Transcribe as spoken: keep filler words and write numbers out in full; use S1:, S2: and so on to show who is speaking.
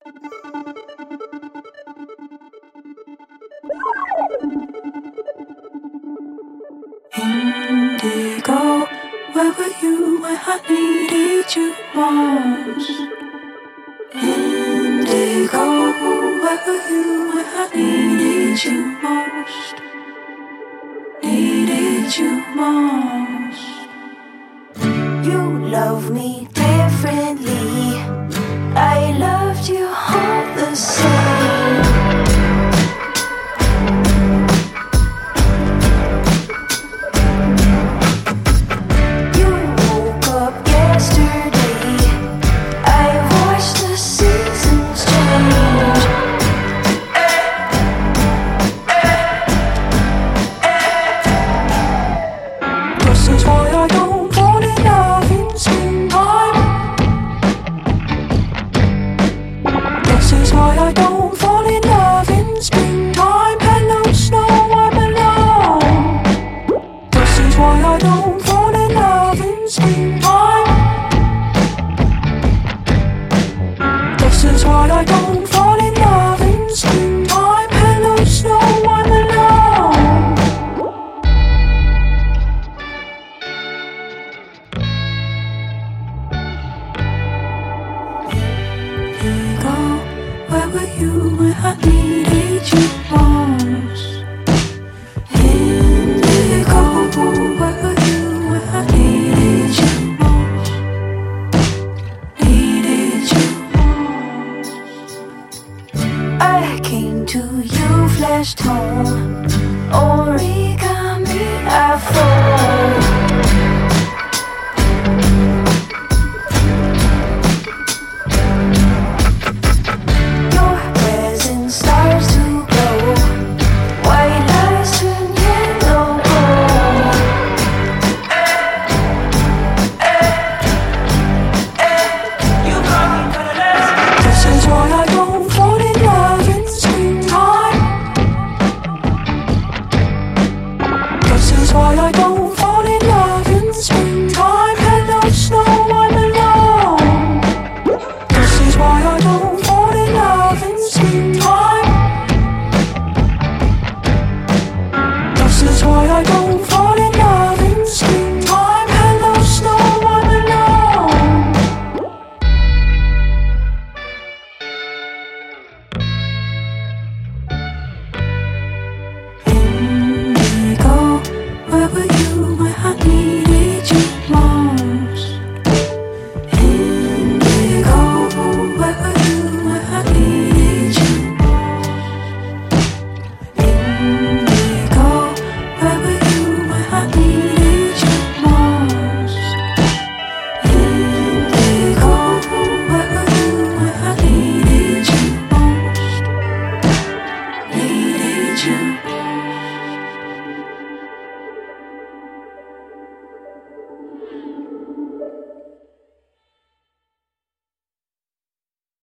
S1: Indigo, where were you when I needed you most? Indigo, where were you when I needed you most? Needed you most. You love me differently. I loved you all the same. Home, origami, I fall.